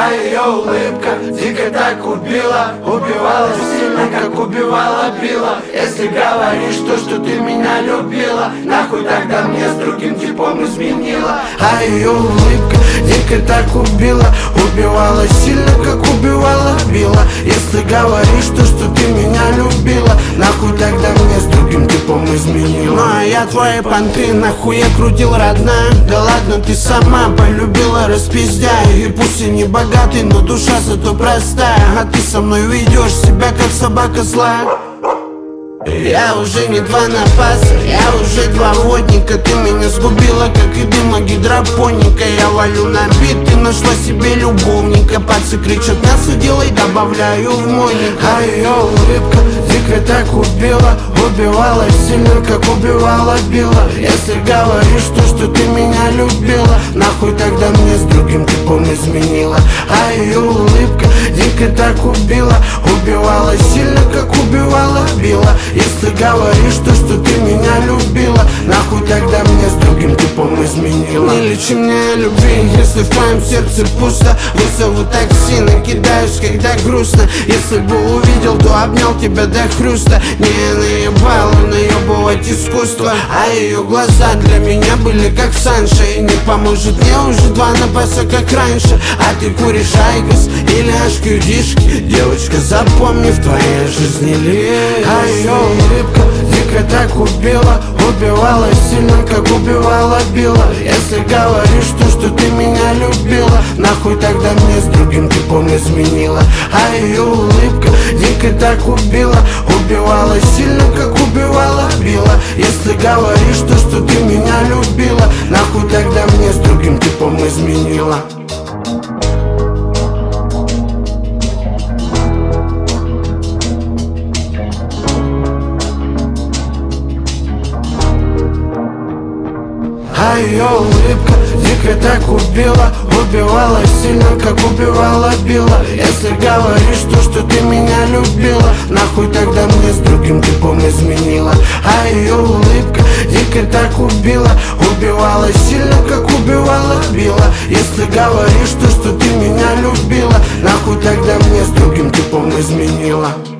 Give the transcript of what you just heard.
А ее улыбка дико так убила, убивала сильно, как убивала била. Если говоришь то, что ты меня любила, нахуй тогда мне с другим типом изменила. А ее улыбка дико так убила, убивала сильно, как убивала била. Если говоришь то, что ты меня любила, нахуй тогда мне с другим типом изменила. Ну а я твои понты нахуй я крутил, родная. Да ладно, ты сама полюбила, распиздяй. И пусть и не богатый, но душа зато простая. А ты со мной ведешь себя как собака злая. Я уже не два напаса, я уже два водника. Ты меня сгубила, как и дыма гидропоника. Я валю на бит, ты нашла себе любовника. Пальцы кричат, мясо делай, добавляю в мойник. А ее улыбка дико так убила, убивала сильно, как убивала била. Если говоришь то, что ты меня любила, нахуй тогда мне с другим типом изменила. А ее улыбка дико так убила, убивала сильно, как убивала била. Если говоришь то, что ты меня любила, нахуй тогда мне с другим типом изменила. Не лечи мне любви, если в твоем сердце пусто. Вызову такси, накидаюсь, когда грустно. Если бы увидел, то обнял тебя до хруста. Не наебала, наебывать искусство. А ее глаза для меня были как Санша. И не поможет мне уже два напаса, как раньше. А ты куришь айкос или ашкюдишки. Девочка, запомни, в твоей жизни лишь. А ее улыбка дико так убила, убивала сильно, как убивала била. Если говоришь то, что ты меня любила, нахуй тогда мне с другим типом изменила. А ее улыбка дико так убила, убивала сильно, как убивала била. Если говоришь то, что ты меня любила, нахуй тогда мне с другим типом изменила. А ее улыбка дико так убила, убивала сильно, как убивала била. Если говоришь то, что ты меня любила, нахуй тогда мне с другим типом изменила. А ее улыбка дико так убила, убивала сильно, как убивала била. Если говоришь то, что ты меня любила, нахуй тогда мне с другим типом изменила.